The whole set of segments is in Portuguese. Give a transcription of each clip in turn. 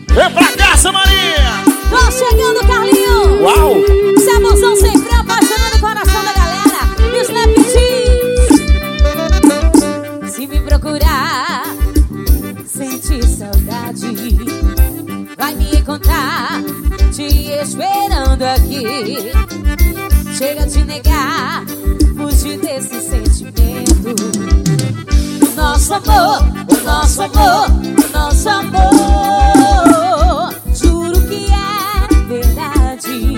Vem pra casa, Maria! Tô chegando, Carlinhos! Uau! Sabãozão sempre apaixonando o coração da galera. E os Snap. Se me procurar, sentir saudade, vai me encontrar, te esperando aqui. Chega de negar, fugir desse sentimento. O nosso amor, o nosso amor, o nosso amor, juro que é verdade.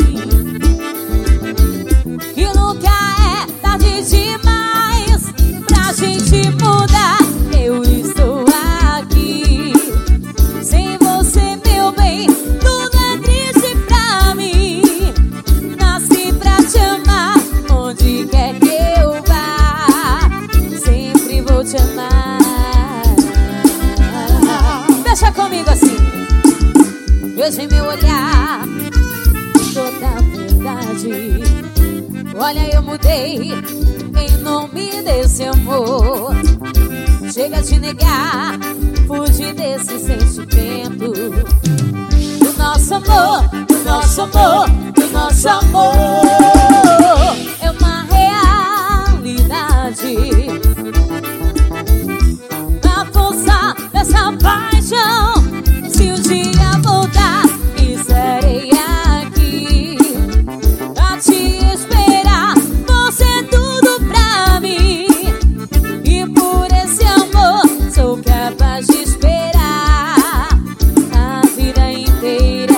Que nunca é tarde demais pra gente mudar. Eu estou aqui, sem você, meu bem, tudo é triste pra mim. Nasci pra te amar, onde quer que eu vá, sempre vou te amar. Deixa comigo assim. Veja em meu olhar toda a verdade. Olha, eu mudei em nome desse amor. Chega de negar, fugir desse sentimento. O nosso amor, o nosso amor, o nosso amor é uma realidade. Na força dessa paixão, se um dia voltar, estarei aqui pra te esperar. Você é tudo pra mim, e por esse amor sou capaz de esperar a vida inteira.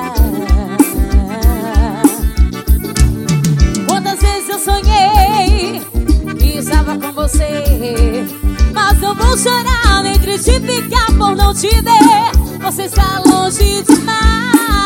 Quantas vezes eu sonhei que estava com você, mas não vou chorar nem triste ficar por não te ver. Você está longe demais.